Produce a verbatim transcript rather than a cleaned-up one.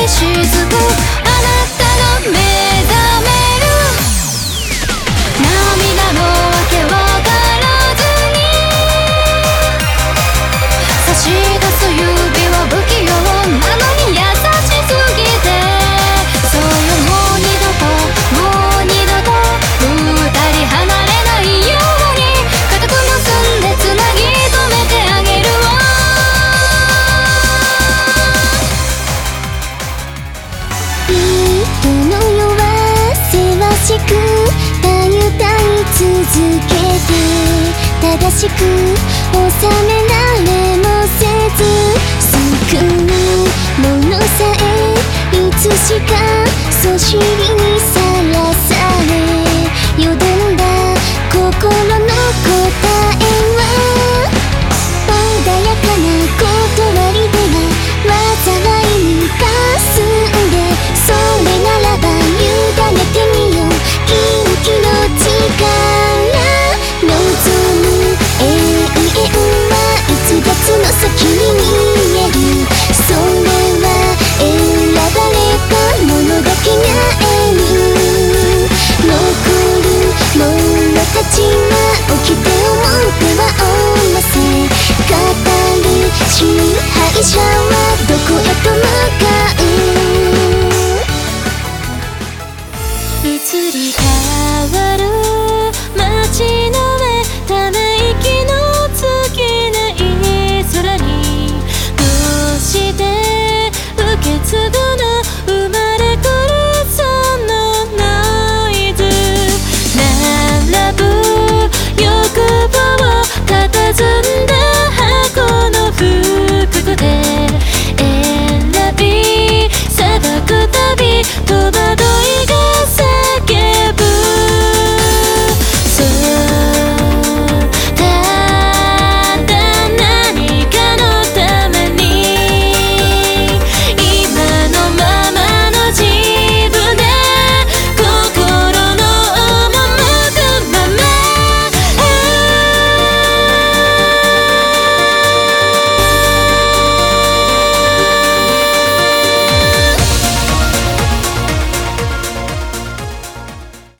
に沈むあなたが目覚める涙のわけわからずに差し出す指は不器用なのに優しすぎてそうよもう二度ともう二度と二人離れないように固く結んでつなぎ止めてあげるわ人の弱せわしくたゆたい続けて正しく収められもせず救うものさえいつしかそしりにさらされよどんだ心の答えは穏やかな断りでは災いにかすんでそれならば委ねてみよう元気の力望む永遠はいつ月の先に見えるそれは選ばれたものだけが得る残る者たちは起きて思っては思わせ語る支配者はどこへとも